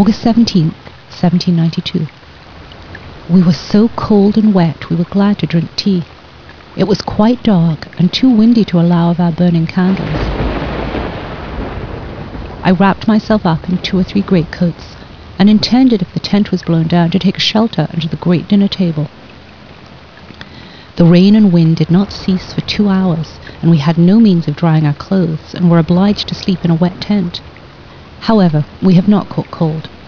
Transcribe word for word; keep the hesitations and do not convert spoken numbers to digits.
August seventeenth, seventeen ninety-two. We were so cold and wet we were glad to drink tea. It was quite dark and too windy to allow of our burning candles. I wrapped myself up in two or three greatcoats and intended, if the tent was blown down, to take shelter under the great dinner table. The rain and wind did not cease for two hours, and we had no means of drying our clothes and were obliged to sleep in a wet tent. However, we have not caught cold.